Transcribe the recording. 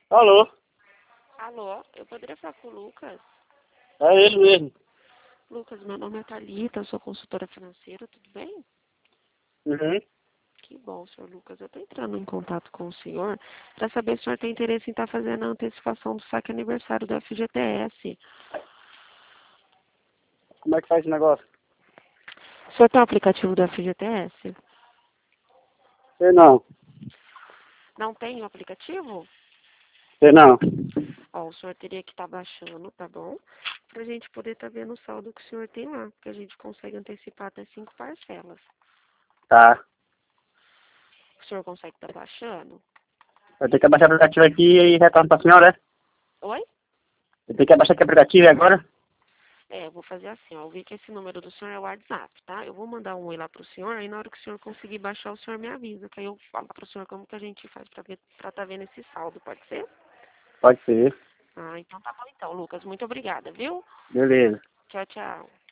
Alô? Alô, eu poderia falar com o Lucas? É ele mesmo. Lucas, meu nome é Thalita, eu sou consultora financeira, tudo bem? Uhum. Que bom, senhor Lucas. Eu estou entrando em contato com o senhor para saber se o senhor tem interesse em estar fazendo a antecipação do saque aniversário do FGTS. Como é que faz esse negócio? O senhor tem o aplicativo do FGTS? Sei não. Não tem o aplicativo? Sei não. Ó, o senhor teria que estar baixando, tá bom? Para a gente poder estar vendo o saldo que o senhor tem lá, porque a gente consegue antecipar até 5 parcelas. Tá. O senhor consegue estar baixando? Eu tenho que abaixar o aplicativo aqui e retorno pra senhora, é? Oi? Eu tenho que abaixar aqui o aplicativo agora? Eu vou fazer assim, ó. Eu vi que esse número do senhor é o WhatsApp, tá? Eu vou mandar um oi lá pro senhor, aí na hora que o senhor conseguir baixar, o senhor me avisa, que aí eu falo pro senhor como que a gente faz pra tá vendo esse saldo, pode ser? Pode ser. Ah, então tá bom então, Lucas. Muito obrigada, viu? Beleza. Tchau, tchau.